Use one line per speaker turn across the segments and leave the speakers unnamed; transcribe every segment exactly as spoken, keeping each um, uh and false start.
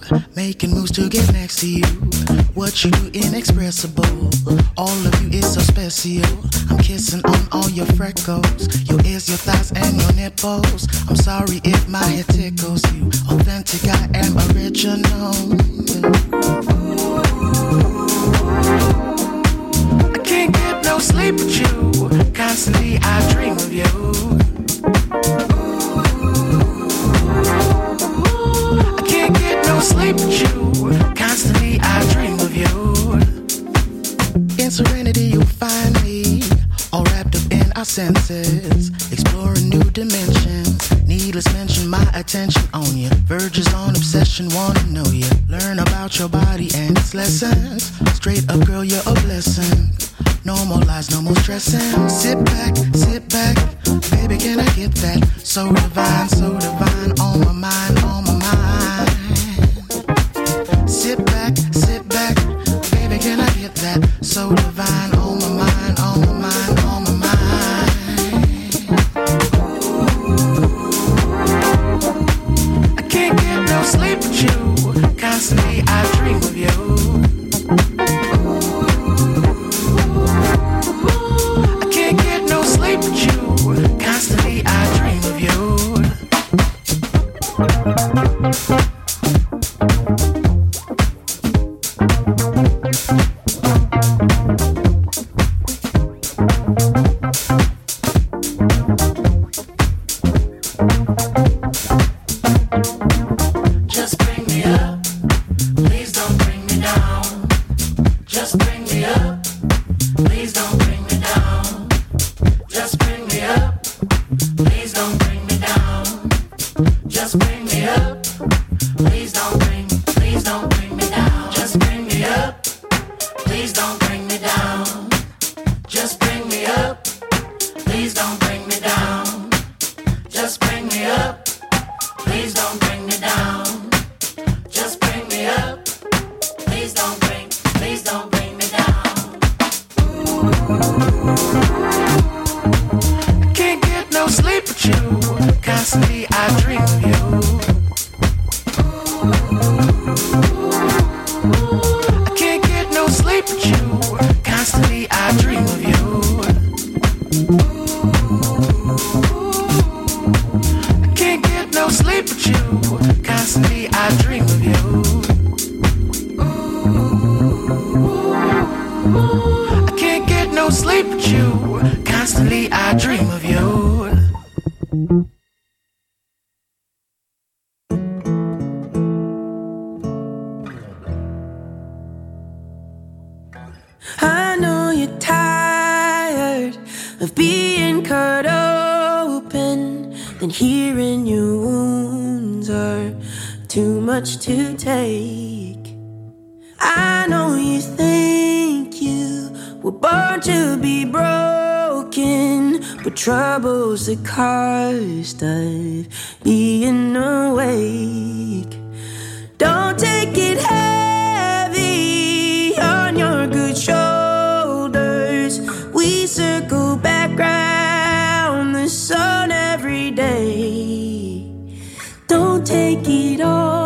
making moves to get next to you. What you do inexpressible. All of you is so special. I'm kissing on all your freckles, your ears, your thighs, and your nipples. I'm sorry if my head tickles you. Authentic, I am original. I can't get no sleep with you. Constantly I dream of you. I can't get no sleep with you. Constantly I dream of you. In serenity you'll find me, all wrapped up in our senses, exploring new dimensions. Needless mention, my attention on you. Verges on obsession, wanna know you. Learn about your body and its lessons. Straight up, girl, you're a blessing. No more lies, no more stressing. Sit back, sit back, baby, can I get that? So divine, so divine, on my mind, on my mind. Sit back, sit back, baby, can I get that? So divine, on my mind, on my mind, on my mind. I can't get no sleep with you. Constantly I dream of you. I can't get no sleep with you. Constantly I dream of you.
To take. I know you think you were born to be broken, but trouble's the cost of being awake. Don't take it heavy on your good shoulders. We circle back round the sun every day. Don't take it all.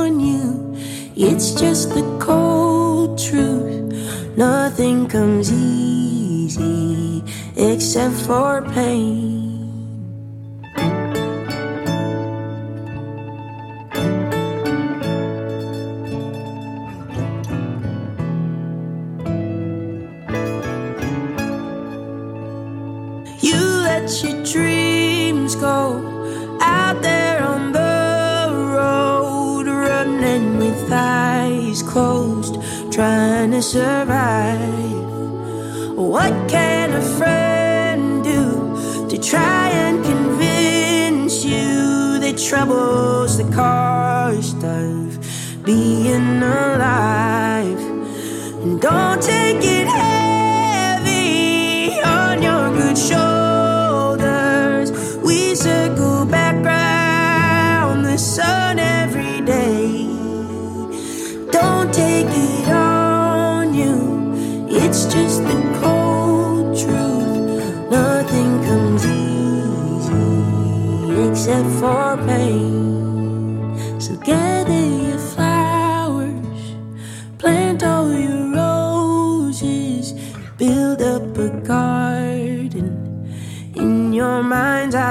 It's just the cold truth. Nothing comes easy except for pain. You let your dreams go out there on the road, running with eyes closed, trying to survive. What can a friend do to try and convince you that trouble's the cost of being alive? And don't take it heavy on your good shoulders. We circle back round the sun every day. Don't take it on you. It's just the cold truth. Nothing comes easy except for pain. So gather your flag.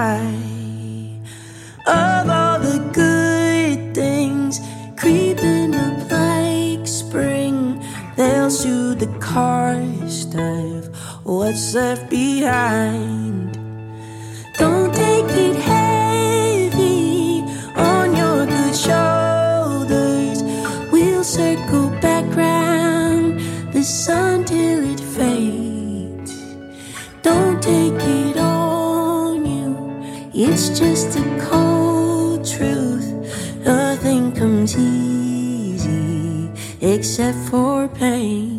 high of all the good things creeping up like spring. They'll soothe the karst of what's left behind. Don't take it heavy on your good shoulders. We'll circle back round the sun till it fades. Don't take it on you, it's just a cold truth. Nothing comes easy except for pain.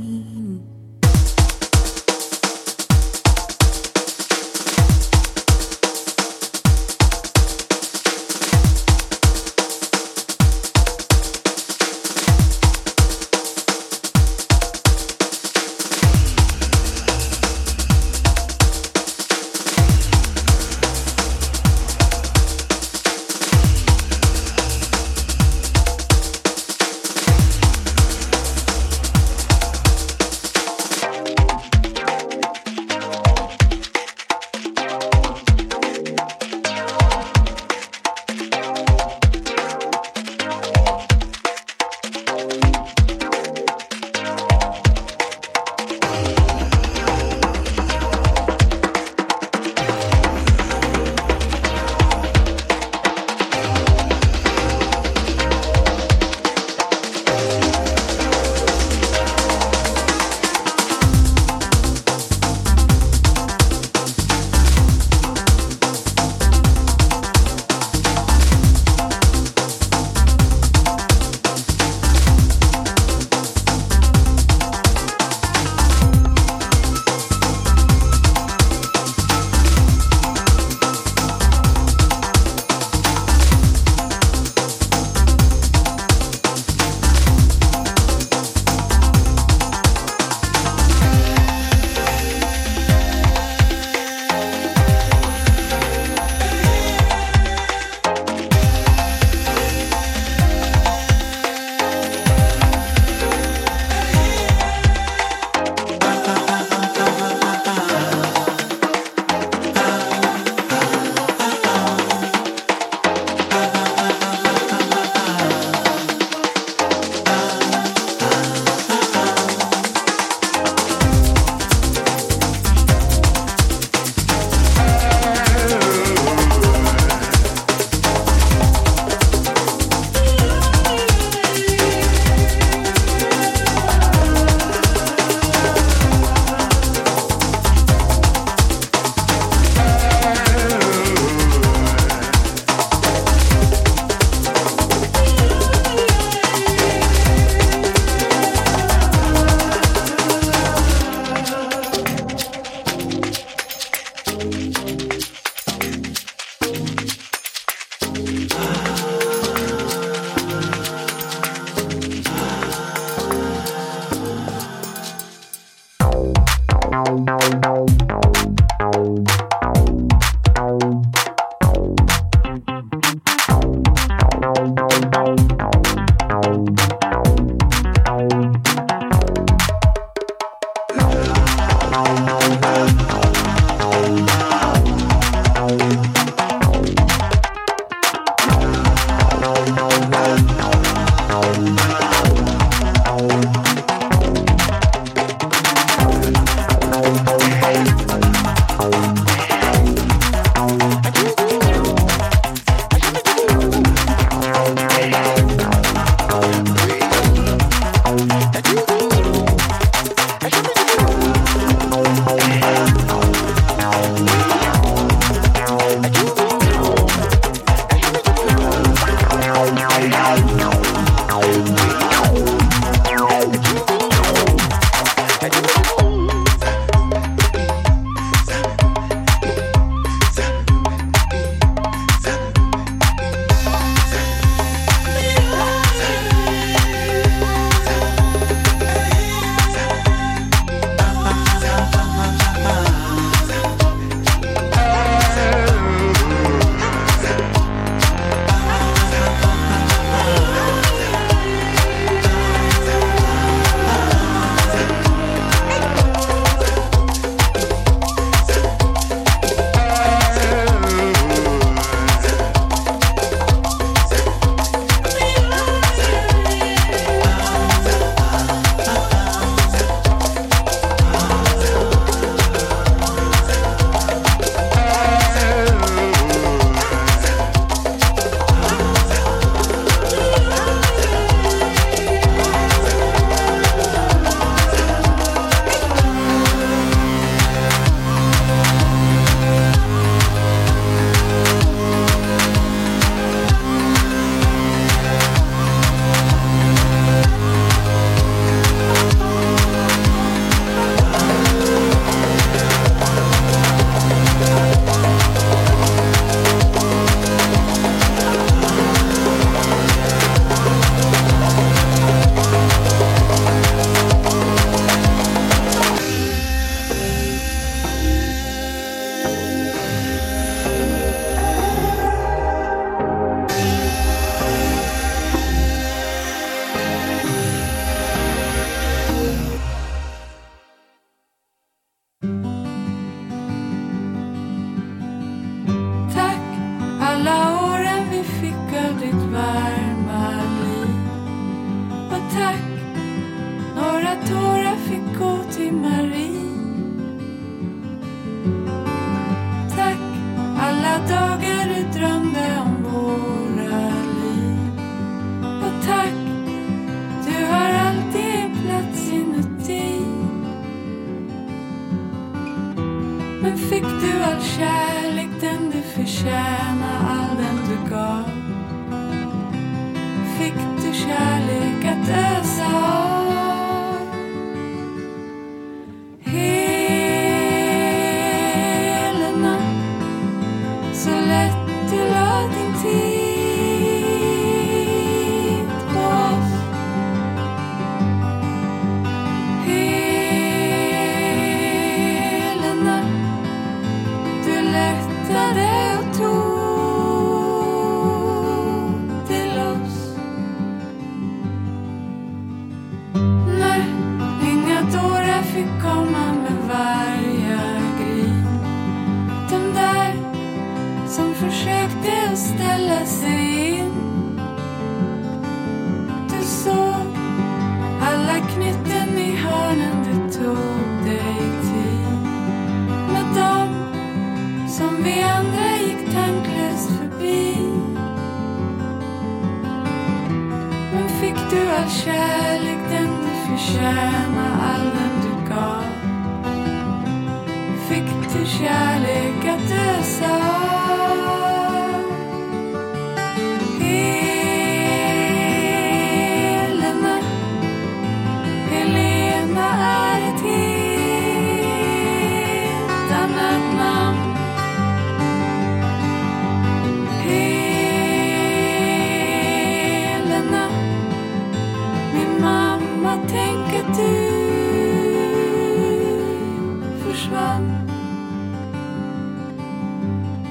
alla åren vi fick av ditt varma liv. Och tack, några tårar fick gå till Marie. Tack, alla dagar du drömde om våra liv. Och tack, du har alltid en plats inuti. Men fick du all kärlek den du förtjänar, all den du gav? Fick du kärlek att ösa av? Helena, så lätt du la din tid på oss. Helena, du lättade och tog till oss. Nej, inga dårar fick komma med vargagrin. De där som försökte att ställa sig in. Du såg alla knytten i hörnen, du tog dig tid. Med dem som vi andra gick tanklöst förbi. Men fick du all kärlek den du förtjänar, all den du gav? Fick du kärlek att ösa av? Helena, Helena är ett helt annat namn. Helena, min mamma, tänk att du försvann.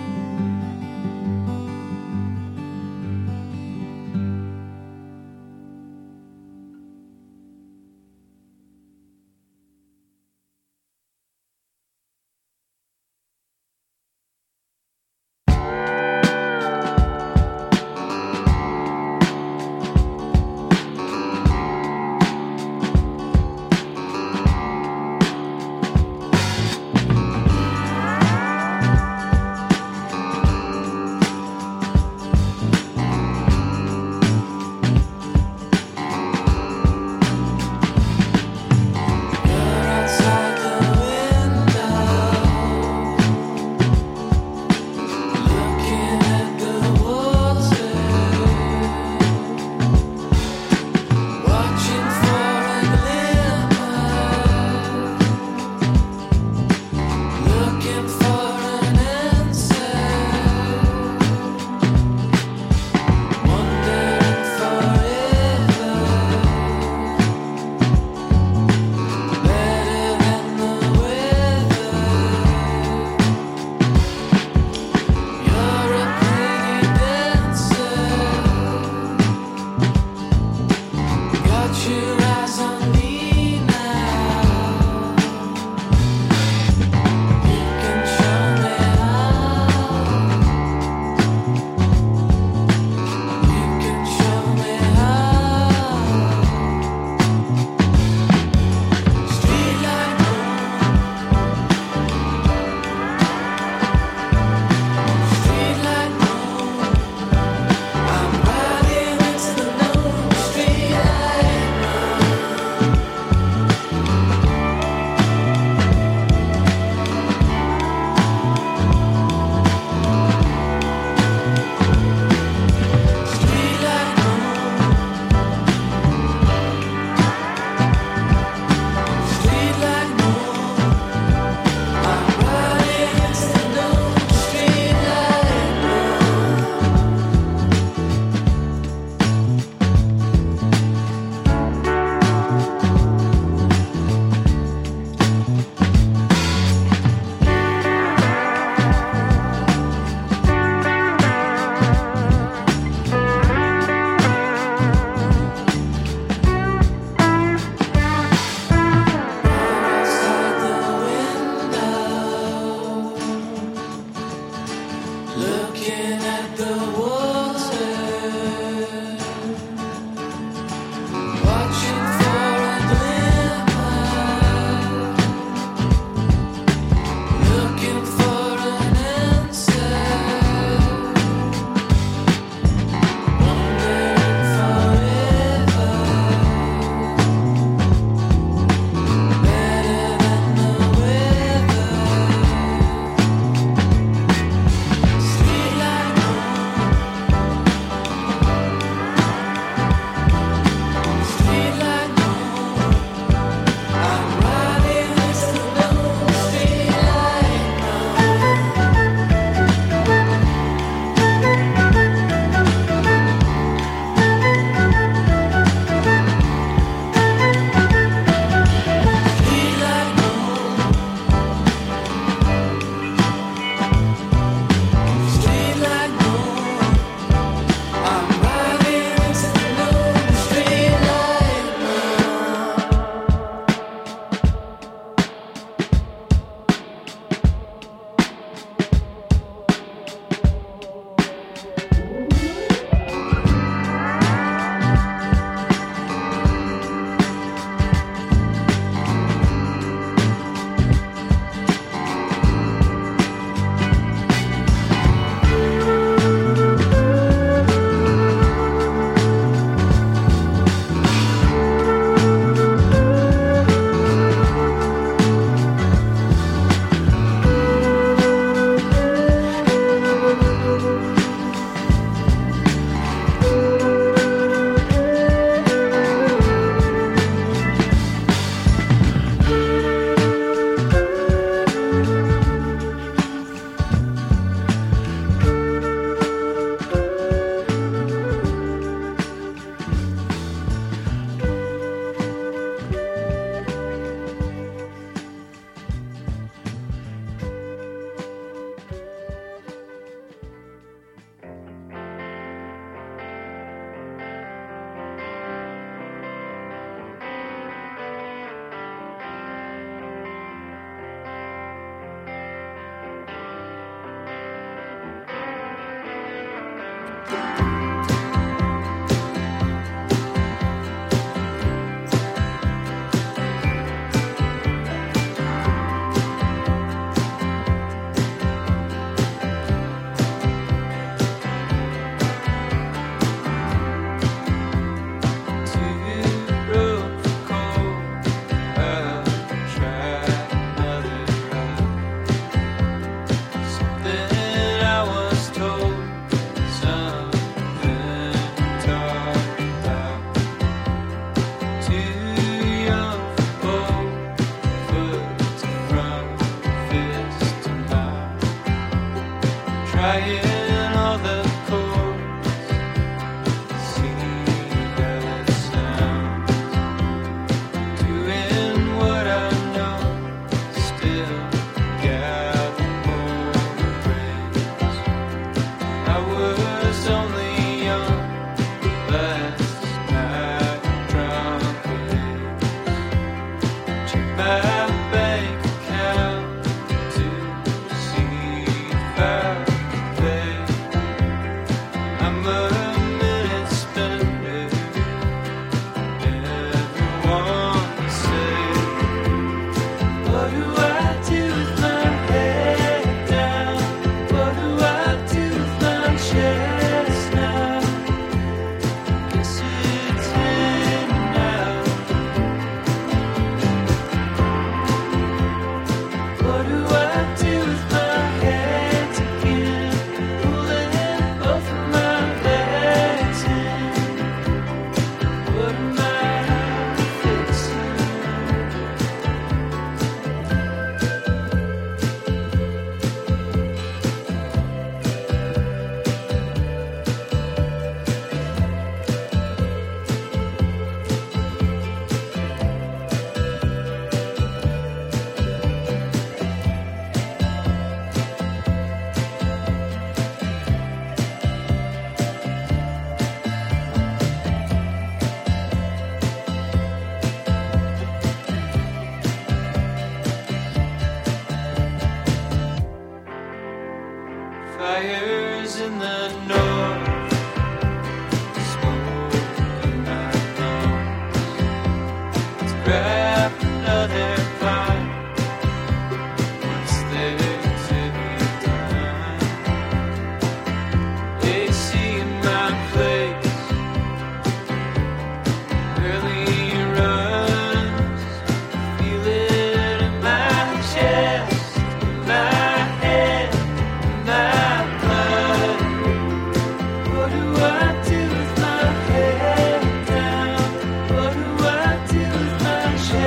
What do I do with my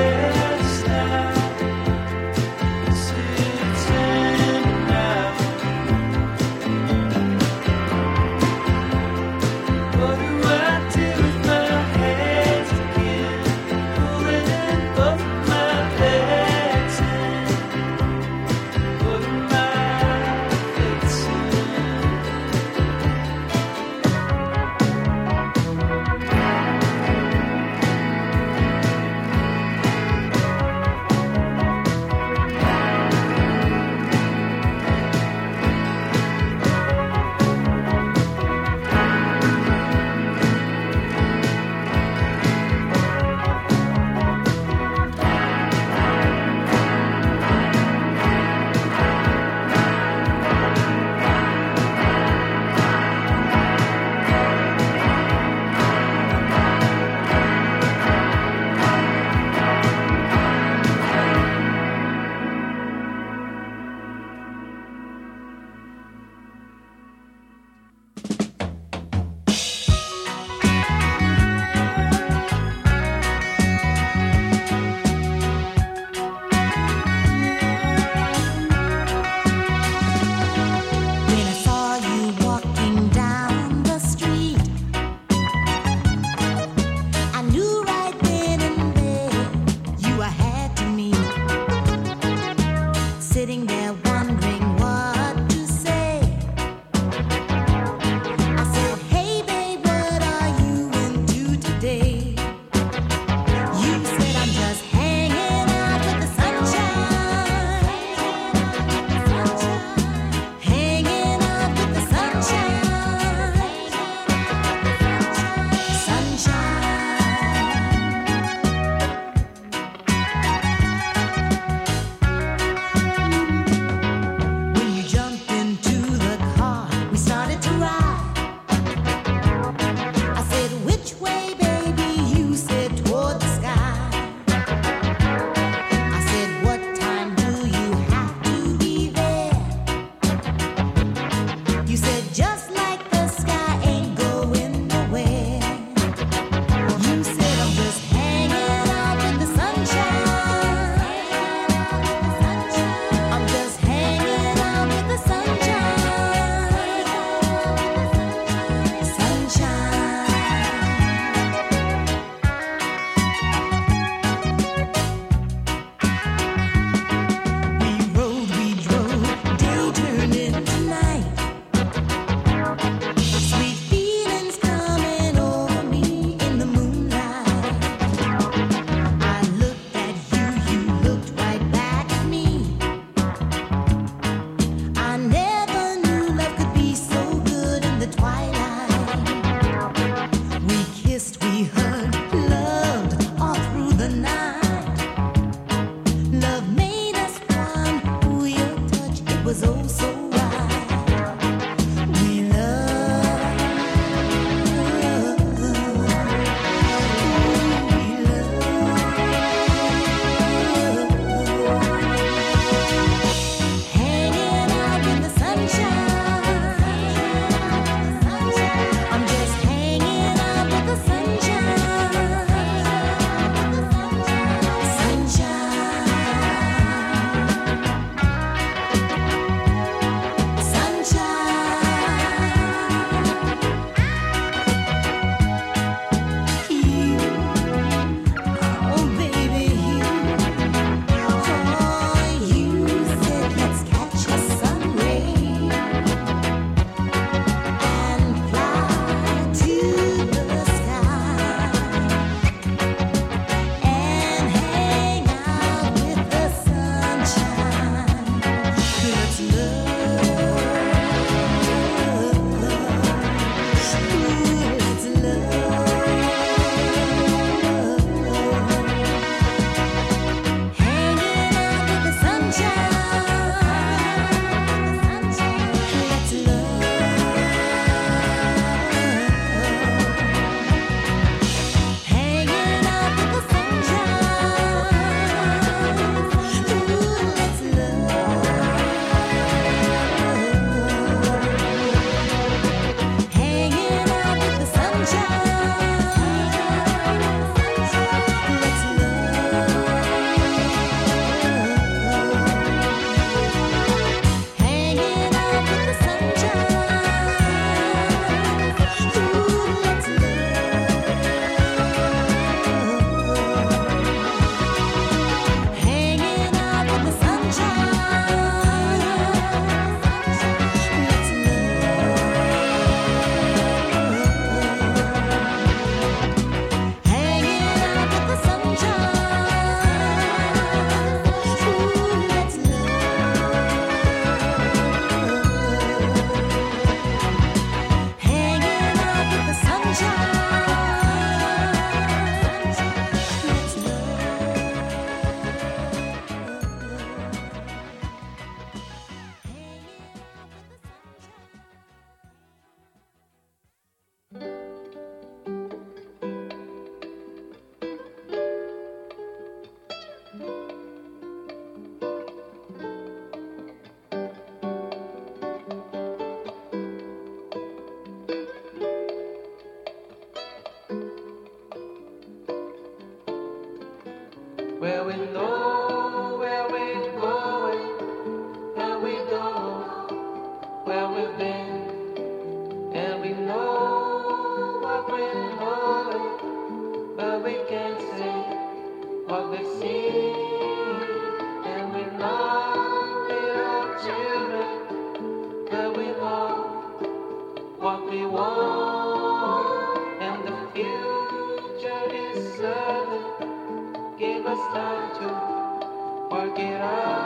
where we know where we're going, and we know where we've been, and we know what we're knowing, but we can't say what we've seen, and we're not little children, but we know what we want, and the future is certain. Give us time to work it out.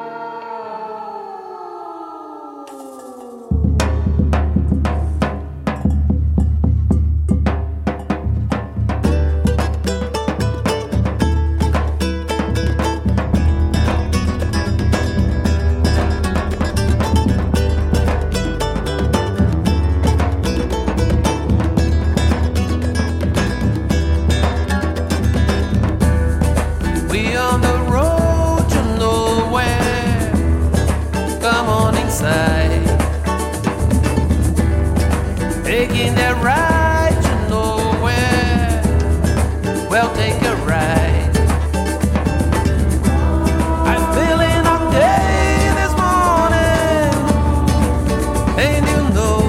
Taking that ride to nowhere, well, take a ride. I'm feeling all day this morning, and you know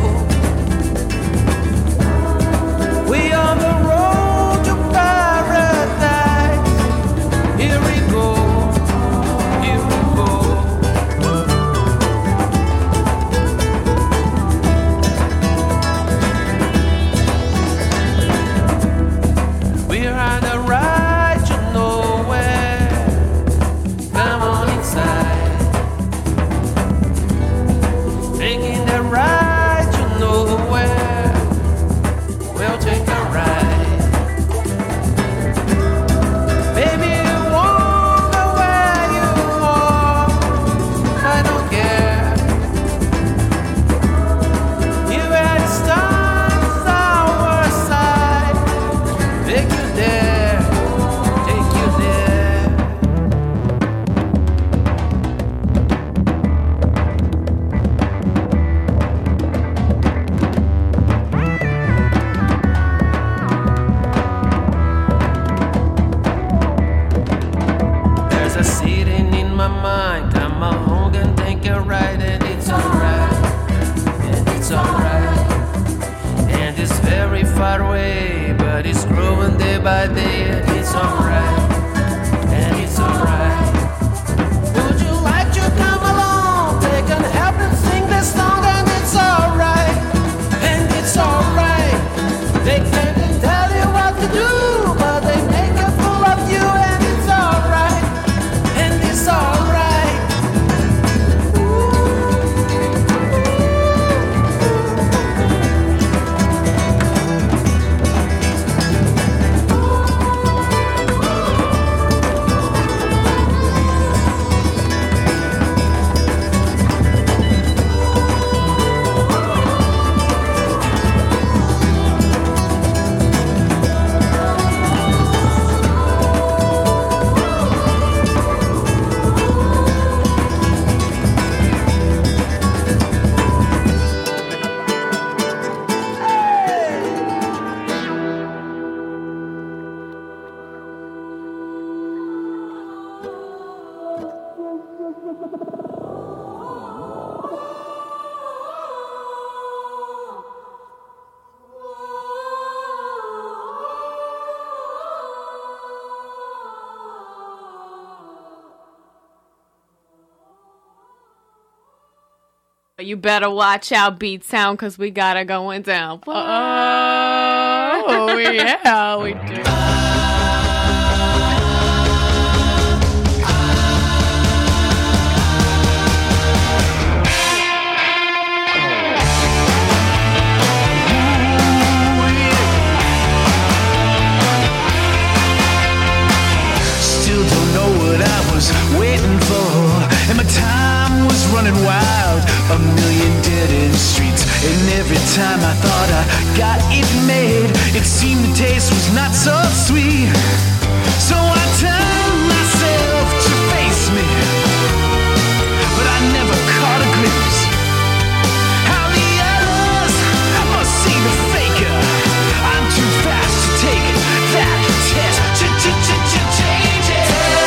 we on the road to paradise. Here we go, here we go. We're on the ride to nowhere. Come on inside. Taking the ride to nowhere. We'll take a ride. Baby, you wonder where you are. I don't care. You had stars our side. Take you there, take you there. There's a sitting in my mind. Come along and take a ride, and it's alright, and it's alright. And it's very far away, but it's growing day by day, and it's alright, and it's alright. Would you like to come along? They can help and sing this song, and it's alright, and it's alright. They can't tell you what to do, but they make a fool of you, and it's alright, and it's alright.
You better watch out, Beat Sound, because we got her going down.
Oh, yeah, we do.
Still don't know what I was waiting for, and my time was running wild. A million dead-end streets, and every time I thought I got it made, it seemed the taste was not so sweet. So I turned myself to face me, but I never caught a glimpse how the others must see the faker. I'm too fast to take that test. Ch-ch-ch-ch-change it.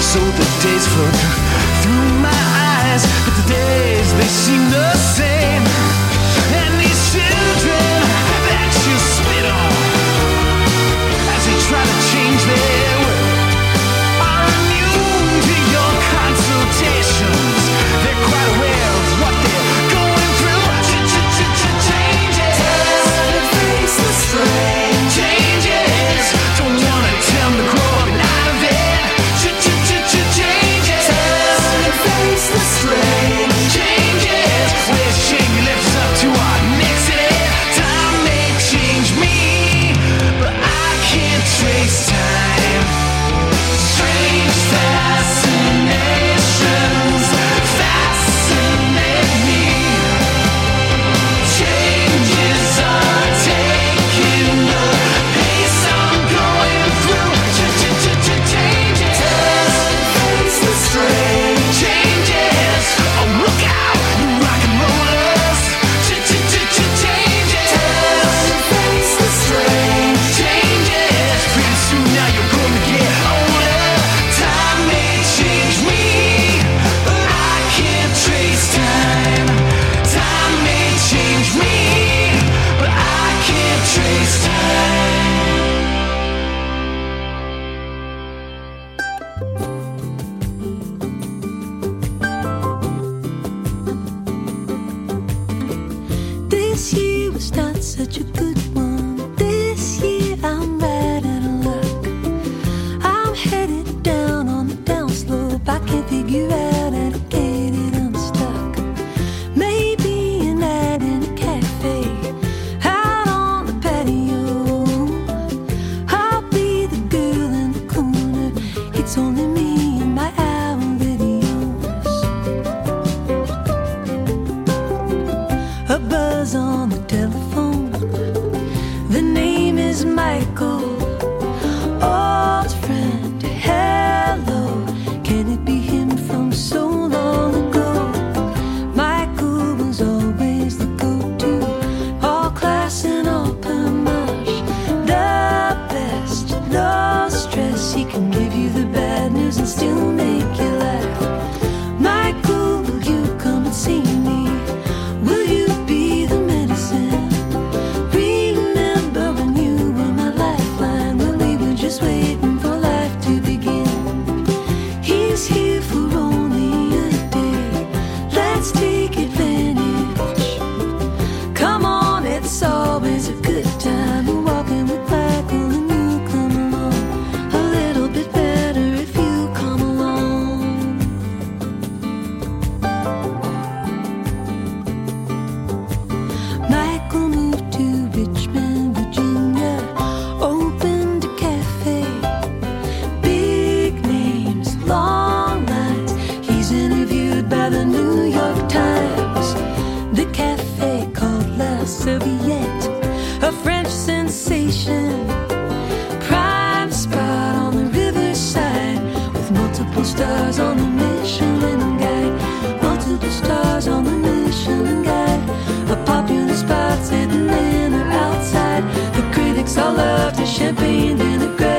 So the days float through my eyes, but the days, they seem the same. And these children that you spit on as they try to change their world are immune to your consultations. They're quite aware of what they're going through. Changes, face the strain. Changes, don't wanna tell them to grow up and out of it. Changes, face the strain. Changes, where shame lives up to our necks in it. Time may change me, but I can't trace time. Strange fascinations fascinate me. Changes are taking the pace I'm going through. Changes, face the strain. Changes, oh look out, you rock and rollers. Changes, face the strain. Changes, pretty soon now you're gonna get older. Time may change me, but I can't trace time. Time may change me, but I can't trace time. This year was not such a good one. This year I'm right out of luck. I'm headed down on the down slope. I can't figure out how to get it unstuck. Maybe a night in a cafe, out on the patio. I'll be the girl in the corner. It's only me and my album videos. A buzz on the telephone. The name is Michael. Old friend, hello. Can it be him from so long ago? Michael was always the go-to. All class and all panache. The best, no stress. He can give you the bad news and still make you laugh. Michael, will you come and see me? Will you be the medicine? Remember when you were my lifeline, when we were just waiting for life to begin. He's here for only a day. Let's take advantage. Come on, it's always a good time. We're walking with Michael and you come along. A little bit better if you come along. Michael moved to Richmond, Virginia, opened a cafe. Big names, long lines. He's interviewed by the New York Times. The cafe called La Serviette, a French sensation. Prime spot on the riverside, with multiple stars on the Michelin Guide. Multiple stars on the Michelin Guide. A popular spot, sitting in or outside. The critics all loved his champagne vinaigrette.